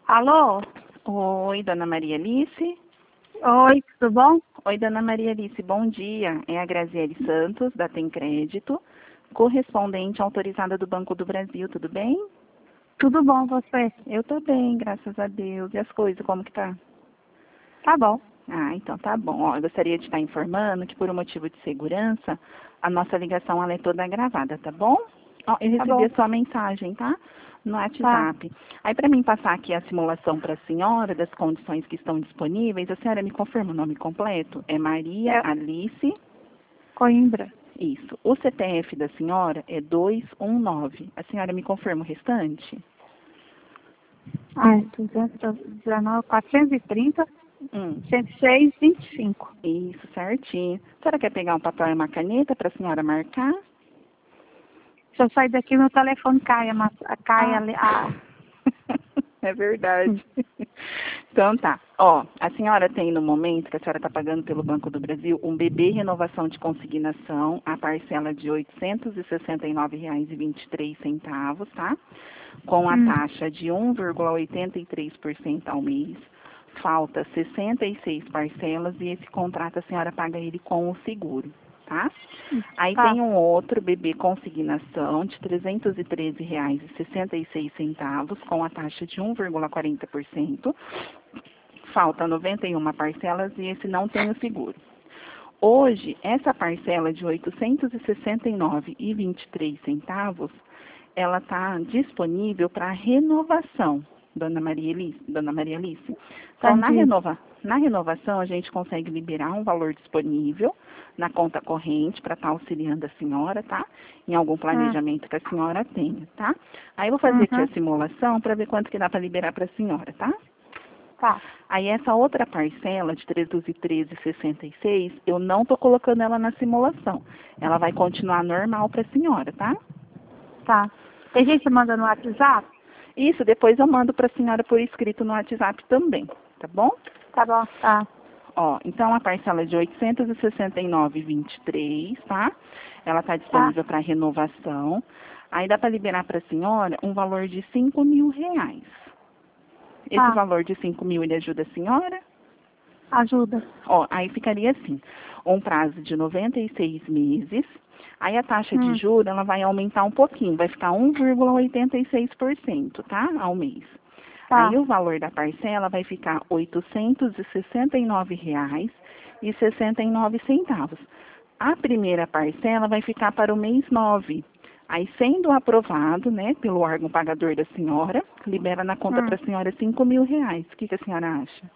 Alô? Oi, dona Maria Alice. Oi, tudo bom? Oi, dona Maria Alice, bom dia. É a Graziele Santos, da Tem Crédito, correspondente autorizada do Banco do Brasil, tudo bem? Tudo bom, você? Eu tô bem, graças a Deus. E as coisas, como que tá? Tá bom. Ah, então tá bom. Ó, eu gostaria de estar informando que por um motivo de segurança, a nossa ligação ela é toda gravada, tá bom? Ó, eu Tá recebi bom. a sua mensagem, tá? No Tá. WhatsApp. Aí para mim passar aqui a simulação para a senhora das condições que estão disponíveis, a senhora me confirma o nome completo? É Maria É Alice. Coimbra. Isso. O CPF da senhora é 219. A senhora me confirma o restante? Ah, 219, 430, Hum. 106, 25. Isso, certinho. A senhora quer pegar um papel e uma caneta para a senhora marcar? Se eu sair daqui, meu telefone cai, cai Ah. ali. É verdade. Então tá. Ó, a senhora tem no momento que a senhora está pagando pelo Banco do Brasil um BB Renovação de Consignação, a parcela de R$ 869,23, tá? Com a taxa de 1,83% ao mês. Falta 66 parcelas e esse contrato a senhora paga ele com o seguro, tá? Aí Tá. tem um outro BB Consignação de R$ 313,66 com a taxa de 1,40%. Falta 91 parcelas e esse não tem o seguro. Hoje, essa parcela de R$ 869,23, ela está disponível para renovação, Dona Maria Alice. Então, Entendi. na renovação, a gente consegue liberar um valor disponível na conta corrente para estar auxiliando a senhora, tá? Em algum planejamento que a senhora tenha, tá? Aí eu vou fazer aqui a simulação para ver quanto que dá para liberar para a senhora, tá? Tá. Aí essa outra parcela de 313,66, eu não estou colocando ela na simulação. Ela vai continuar normal para a senhora, tá? Tá. Tem gente que manda no WhatsApp? Isso, depois eu mando para a senhora por escrito no WhatsApp também, tá bom? Tá bom. Tá. Ó, então a parcela é de 869,23, tá? Ela está Tá. disponível para renovação. Aí dá para liberar para a senhora um valor de R$ 5.000. Esse Tá. valor de 5.000, ele ajuda a senhora? Ajuda. Ó, aí ficaria assim, um prazo de 96 meses, aí a taxa de juros, ela vai aumentar um pouquinho, vai ficar 1,86%, tá? Ao mês. Tá. Aí o valor da parcela vai ficar R$ 869,69. A primeira parcela vai ficar para o mês 9. Aí, sendo aprovado, né, pelo órgão pagador da senhora, libera na conta para a senhora R$ 5.000. O que a senhora acha?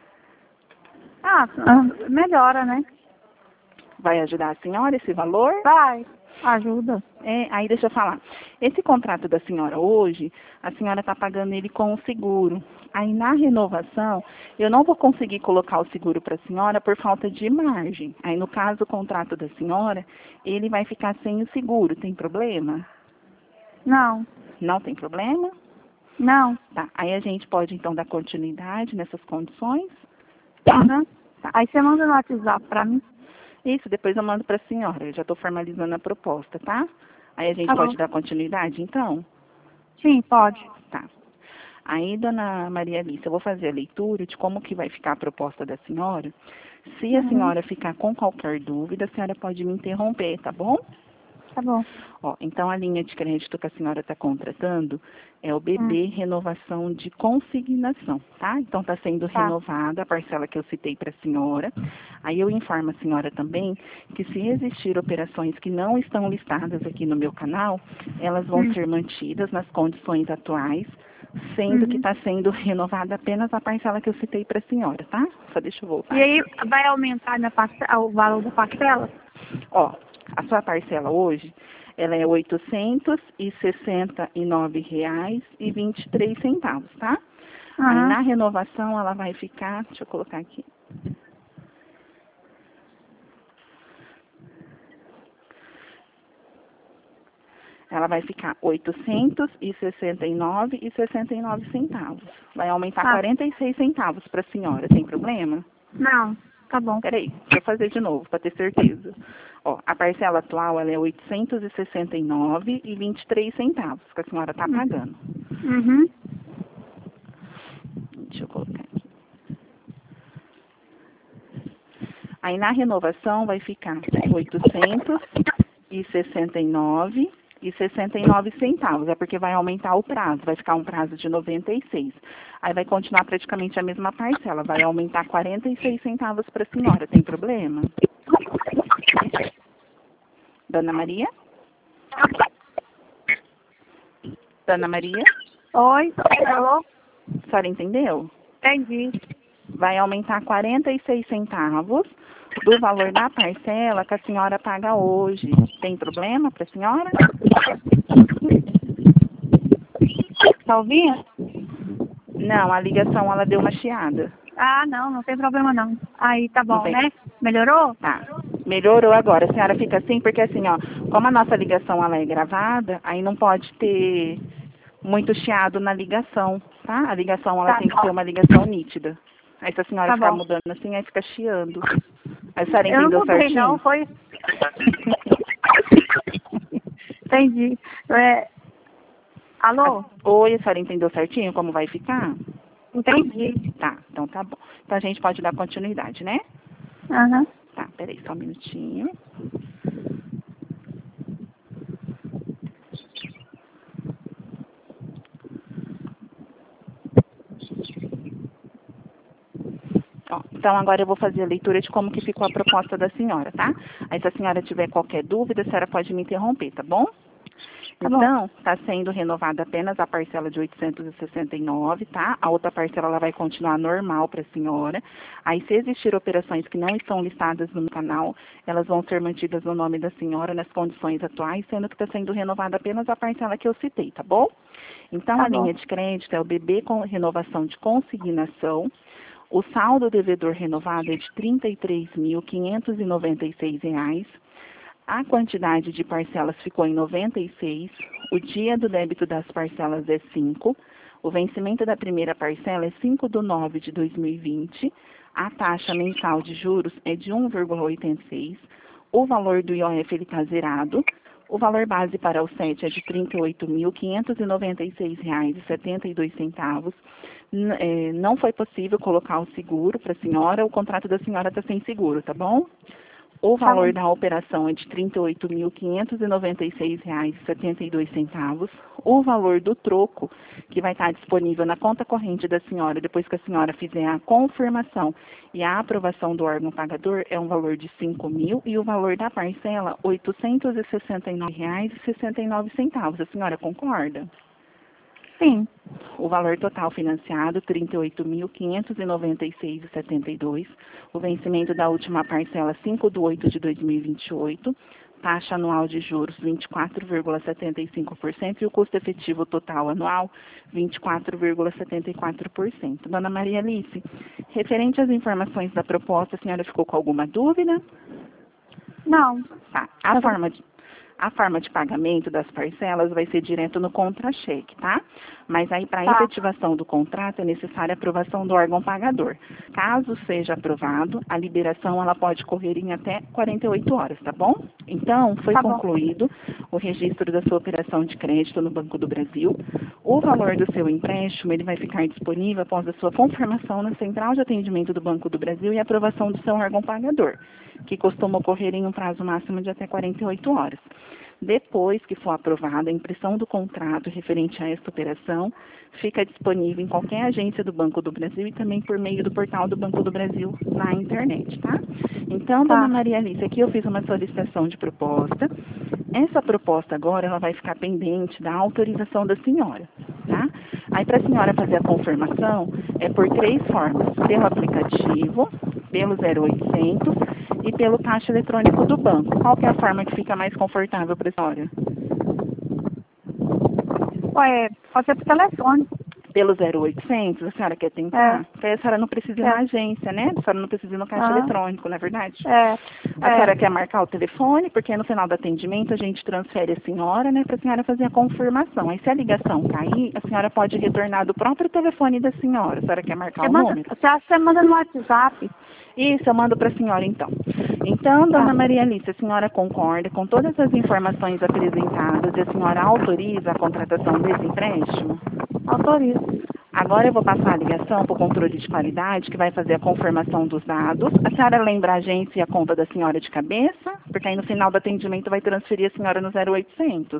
Melhora, né? Vai ajudar a senhora esse valor? Vai. Ajuda. Aí deixa eu falar. Esse contrato da senhora hoje, a senhora está pagando ele com o seguro. Aí na renovação, eu não vou conseguir colocar o seguro para a senhora por falta de margem. Aí no caso, o contrato da senhora, ele vai ficar sem o seguro. Tem problema? Não. Não tem problema? Não. Tá. Aí a gente pode então dar continuidade nessas condições? Uhum. Tá. Aí você manda no WhatsApp pra mim. Isso, depois eu mando para a senhora. Eu já estou formalizando a proposta, tá? Aí a gente Tá bom. pode dar continuidade, então? Sim, pode. Tá. Aí, dona Maria Alice, eu vou fazer a leitura de como que vai ficar a proposta da senhora. Se a senhora ficar com qualquer dúvida, a senhora pode me interromper, tá bom? Tá bom. Ó, então, a linha de crédito que a senhora está contratando é o BB Renovação de Consignação, tá? Então, está sendo Tá. renovada a parcela que eu citei para a senhora. Aí, eu informo a senhora também que se existir operações que não estão listadas aqui no meu canal, elas vão ser mantidas nas condições atuais, sendo que está sendo renovada apenas a parcela que eu citei para a senhora, tá? Só deixa eu voltar E aí, aqui. vai aumentar o valor da parcela? Ó, a sua parcela hoje, ela é R$ 869,23, tá? Aí Aham. na renovação ela vai ficar, deixa eu colocar aqui. Ela vai ficar R$ 869,69. Vai aumentar 46 centavos para a senhora, tem problema? Não. Tá bom. Peraí, deixa eu fazer de novo, para ter certeza. Ó, a parcela atual ela é R$ 869,23 que a senhora está pagando. Uhum. Aí na renovação vai ficar 869,69 centavos. É porque vai aumentar o prazo, vai ficar um prazo de 96. Aí vai continuar praticamente a mesma parcela, vai aumentar 46 centavos para a senhora. Tem problema? Dona Maria? Dona Maria? Oi, alô? A senhora entendeu? Entendi. Vai aumentar 46 centavos do valor da parcela que a senhora paga hoje. Tem problema para a senhora? Tá ouvindo? Não, a ligação ela deu uma chiada. Ah, não tem problema não. Aí tá Não bom, tem. né? Melhorou? Tá. Melhorou agora. A senhora fica assim, porque assim, ó, como a nossa ligação ela é gravada, aí não pode ter muito chiado na ligação, tá? A ligação ela Tá tem que bom. ser uma ligação nítida. Aí se a senhora Tá ficar bom. mudando assim, aí fica chiando. Aí a senhora Eu não entendeu mudei certinho? não, foi... Entendi. Alô? Oi, a senhora entendeu certinho como vai ficar? Entendi. Tá, então tá bom. Então a gente pode dar continuidade, né? Aham. Tá, peraí, só um minutinho. Ó, então agora eu vou fazer a leitura de como que ficou a proposta da senhora, tá? Aí se a senhora tiver qualquer dúvida, a senhora pode me interromper, tá bom? Tá bom. Então, está sendo renovada apenas a parcela de 869, tá? A outra parcela ela vai continuar normal para a senhora. Aí, se existir operações que não estão listadas no canal, elas vão ser mantidas no nome da senhora nas condições atuais, sendo que está sendo renovada apenas a parcela que eu citei, tá bom? Então, Tá a bom. linha de crédito é o BB com renovação de consignação. O saldo devedor renovado é de R$ 33.596. A quantidade de parcelas ficou em 96. O dia do débito das parcelas é 5. O vencimento da primeira parcela é 5/9 de 2020. A taxa mensal de juros é de 1,86. O valor do IOF ele está zerado. O valor base para o SET é de R$ 38.596,72. Não foi possível colocar o seguro para a senhora. O contrato da senhora está sem seguro, tá bom? O Tá valor bom. da operação é de R$ 38.596,72. O valor do troco, que vai estar disponível na conta corrente da senhora, depois que a senhora fizer a confirmação e a aprovação do órgão pagador, é um valor de R$ 5.000 e o valor da parcela, R$ 869,69. A senhora concorda? Sim. O valor total financiado, R$ 38.596,72. O vencimento da última parcela, 5/8 de 2028. Taxa anual de juros, 24,75%. E o custo efetivo total anual, 24,74%. Dona Maria Alice, referente às informações da proposta, a senhora ficou com alguma dúvida? Não. Tá. A forma de pagamento das parcelas vai ser direto no contra-cheque, tá? Mas aí, para a Tá. efetivação do contrato, é necessária a aprovação do órgão pagador. Caso seja aprovado, a liberação ela pode correr em até 48 horas, tá bom? Então, foi Tá bom. concluído o registro da sua operação de crédito no Banco do Brasil. O valor do seu empréstimo ele vai ficar disponível após a sua confirmação na Central de Atendimento do Banco do Brasil e aprovação do seu órgão pagador, que costuma ocorrer em um prazo máximo de até 48 horas. Depois que for aprovada a impressão do contrato referente a esta operação, fica disponível em qualquer agência do Banco do Brasil e também por meio do portal do Banco do Brasil na internet, tá? Então, Tá. dona Maria Alice, aqui eu fiz uma solicitação de proposta. Essa proposta agora, ela vai ficar pendente da autorização da senhora, tá? Aí, para a senhora fazer a confirmação, é por 3 formas: pelo aplicativo, pelo 0800 e pelo caixa eletrônico do banco. Qual que é a forma que fica mais confortável para a senhora? Ué, pode ser por telefone. Pelo 0800, a senhora quer tentar? É. Porque a senhora não precisa ir É. na agência, né? A senhora não precisa ir no caixa Ah. eletrônico, não é verdade? É. A senhora quer marcar o telefone, porque no final do atendimento a gente transfere a senhora, né, para a senhora fazer a confirmação. Aí se a ligação cair, a senhora pode retornar do próprio telefone da senhora. A senhora quer marcar o número? Você acha que você manda no WhatsApp? Isso, eu mando para a senhora então. Então, dona Maria Alice, a senhora concorda com todas as informações apresentadas e a senhora autoriza a contratação desse empréstimo? Autorizo. Agora, Agora eu vou passar a ligação para o controle de qualidade, que vai fazer a confirmação dos dados. A senhora lembra a agência e a conta da senhora de cabeça? Porque aí no final do atendimento vai transferir a senhora no 0800.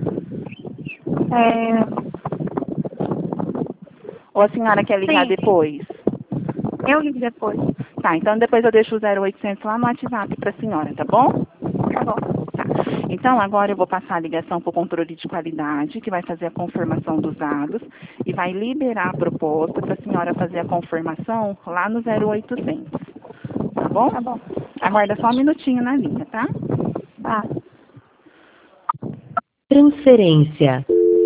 Ou a senhora quer ligar Sim, depois? eu ligo depois. Tá, então depois eu deixo o 0800 lá no WhatsApp para a senhora, tá bom? Tá bom. Tá. Então, agora eu vou passar a ligação para o controle de qualidade, que vai fazer a confirmação dos dados e vai liberar a proposta para a senhora fazer a confirmação lá no 0800. Tá bom? Tá bom. Aguarda só um minutinho na linha, tá? Tá. Transferência.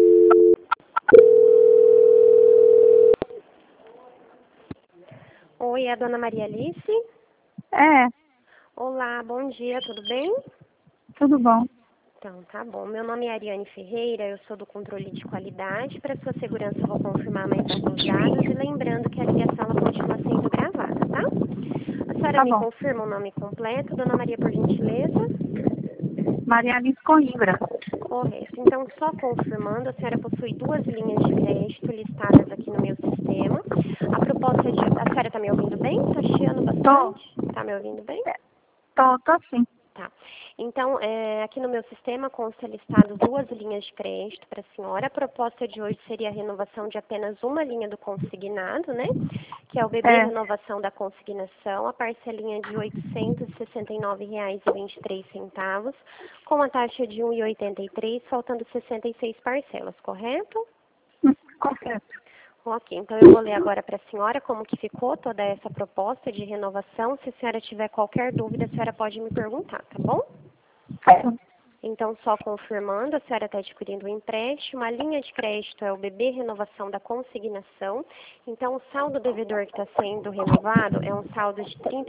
Oi, é a dona Maria Alice? É, Olá, bom dia, tudo bem? tudo bom. Então, tá bom. Meu nome é Ariane Ferreira, eu sou do controle de qualidade. Para sua segurança, eu vou confirmar mais alguns dados e lembrando que a ligação ela continua sendo gravada, tá? A senhora Tá me bom. confirma o nome completo, dona Maria, por gentileza? Maria Alice Coimbra. Correto. Então, só confirmando, a senhora possui 2 linhas de crédito listadas aqui no meu sistema. A proposta de... A senhora está me ouvindo bem? Está chiando bastante? Está me ouvindo bem? Tô sim. Tá. Então, aqui no meu sistema consta listado 2 linhas de crédito para a senhora. A proposta de hoje seria a renovação de apenas uma linha do consignado, né? Que é o BB Renovação da Consignação, a parcelinha de R$ 869,23, com a taxa de 1,83, faltando 66 parcelas, correto? Correto. Ok, então eu vou ler agora para a senhora como que ficou toda essa proposta de renovação. Se a senhora tiver qualquer dúvida, a senhora pode me perguntar, tá bom? Então, só confirmando, a senhora está adquirindo um empréstimo, a linha de crédito é o BB Renovação da Consignação. Então, o saldo devedor que está sendo renovado é um saldo de R$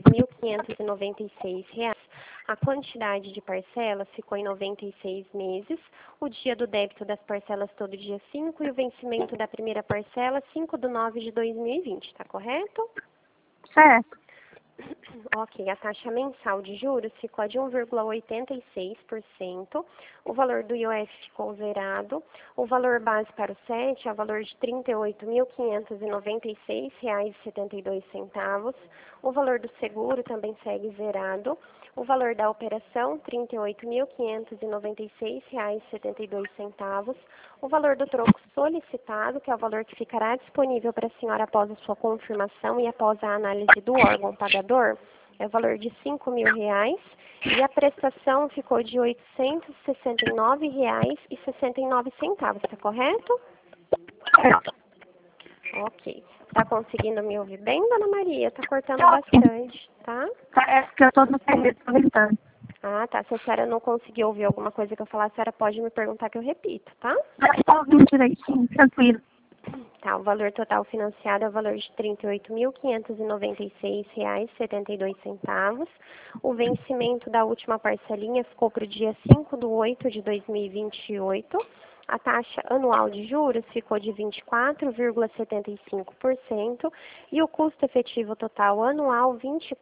33.596. A quantidade de parcelas ficou em 96 meses. O dia do débito das parcelas todo dia 5 e o vencimento da primeira parcela 5/9/2020, tá correto? Certo. Ok, a taxa mensal de juros ficou de 1,86%, o valor do IOF ficou zerado, o valor base para o SET é o valor de R$ 38.596,72, o valor do seguro também segue zerado, o valor da operação R$ 38.596,72, o valor do troco solicitado, que é o valor que ficará disponível para a senhora após a sua confirmação e após a análise do órgão pagador, é o valor de R$ 5.000 e a prestação ficou de R$ 869,69, está correto? Certo. Ok. Está conseguindo me ouvir bem, dona Maria? Está cortando bastante, tá? Parece que eu tô no serviço aproveitando. Ah, tá. Se a senhora não conseguir ouvir alguma coisa que eu falar, a senhora pode me perguntar que eu repito, tá? Já tô ouvindo direitinho, tranquilo. Tá, o valor total financiado é o valor de R$ 38.596,72. O vencimento da última parcelinha ficou para o dia 5/8/2028. A taxa anual de juros ficou de 24,75% e o custo efetivo total anual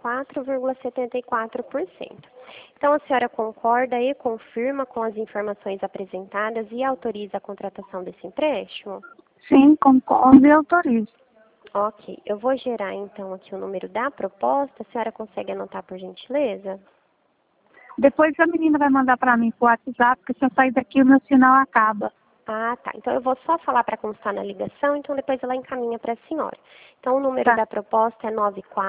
24,74%. Então, a senhora concorda e confirma com as informações apresentadas e autoriza a contratação desse empréstimo? Sim, concordo e autorizo. Ok, eu vou gerar então aqui o número da proposta, a senhora consegue anotar por gentileza? Depois a menina vai mandar para mim por WhatsApp, porque se eu sair daqui o meu sinal acaba. Ah, tá. Então eu vou só falar para constar na ligação, então depois ela encaminha para a senhora. Então o número da proposta é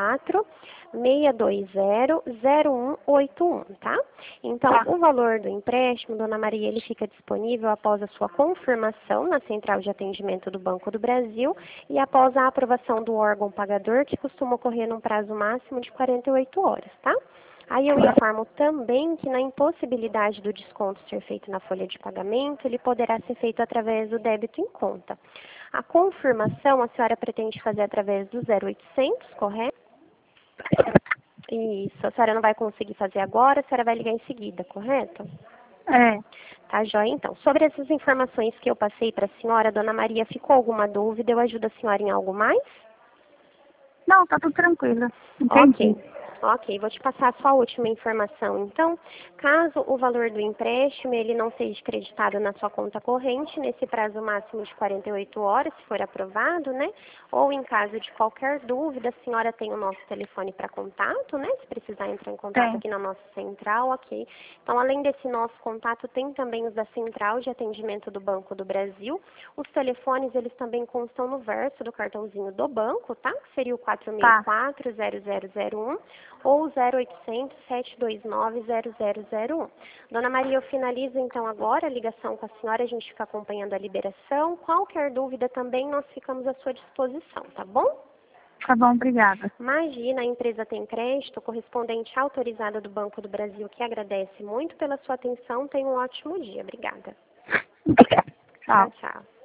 94-620-0181, tá? Então o valor do empréstimo, dona Maria, ele fica disponível após a sua confirmação na central de atendimento do Banco do Brasil e após a aprovação do órgão pagador, que costuma ocorrer num prazo máximo de 48 horas, tá? Aí eu informo também que na impossibilidade do desconto ser feito na folha de pagamento, ele poderá ser feito através do débito em conta. A confirmação a senhora pretende fazer através do 0800, correto? Isso, a senhora não vai conseguir fazer agora, a senhora vai ligar em seguida, correto? É. Tá, joia? Então, sobre essas informações que eu passei para a senhora, dona Maria, ficou alguma dúvida? Eu ajudo a senhora em algo mais? Não, tá tudo tranquilo. Entendi. Ok. Ok, vou te passar só a última informação. Então, caso o valor do empréstimo ele não seja creditado na sua conta corrente, nesse prazo máximo de 48 horas, se for aprovado, né? Ou em caso de qualquer dúvida, a senhora tem o nosso telefone para contato, né? Se precisar entrar em contato aqui na nossa central, ok. Então, além desse nosso contato, tem também os da Central de Atendimento do Banco do Brasil. Os telefones, eles também constam no verso do cartãozinho do banco, tá? Que seria o 464-0001 ou 0800-729-0001. Dona Maria, eu finalizo então agora a ligação com a senhora, a gente fica acompanhando a liberação. Qualquer dúvida também, nós ficamos à sua disposição, tá bom? Tá bom, obrigada. Imagina, a empresa tem crédito, correspondente autorizada do Banco do Brasil, que agradece muito pela sua atenção. Tenha um ótimo dia. Obrigada. Tchau. Tchau.